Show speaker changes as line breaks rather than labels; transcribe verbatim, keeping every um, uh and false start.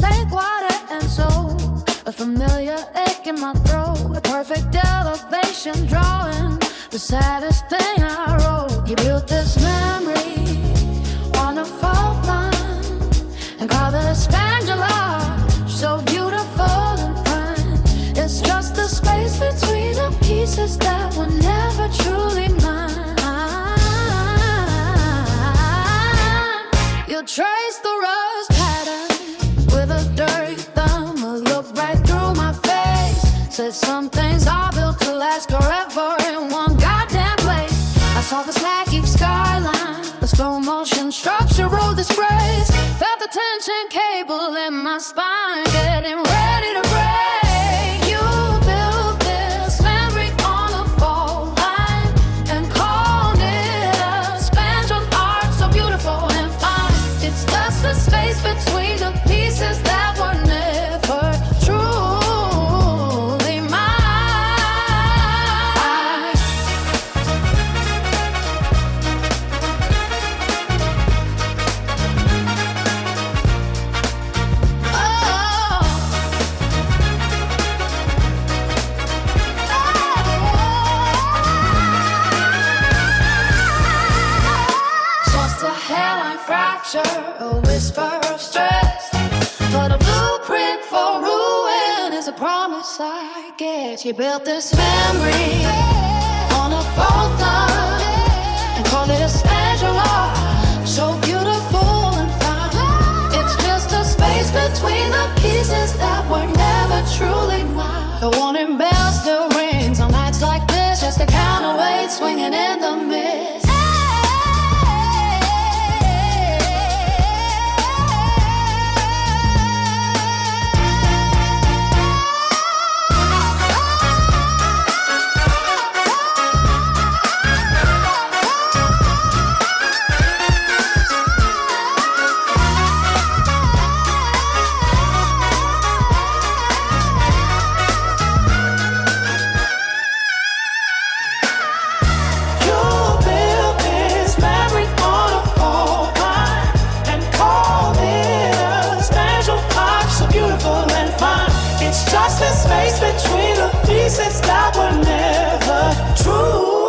lake water and soul. A familiar ache in my throat, a perfect elevation drawing the saddest thing I wrote. You built this memory on a fault line and called it a spandula, so beautiful and fine. It's just the space between the pieces that were never truly mine. You trace the rust pattern with a dirty thumb, a look right through my face. Said some things are built to last forever in one goddamn place. I saw the slacky skyline, the slow motion structural disgrace. Felt the tension cable in my spine, getting ready to break. You built this memory on a fault line and called it a spandrel art, so beautiful and fine. It's just the space between the pieces that were never truly mine. Oh, just a hairline fracture, a whisper of stress, but a blueprint for ruin is a promise I get. You built this memory on a fault line and called it a special art, so beautiful and fine. It's just a space between the pieces that were never truly mine. The warning bells still rings on nights like this, just a counterweight swinging in the mist.
It's just the space between the pieces that were never true.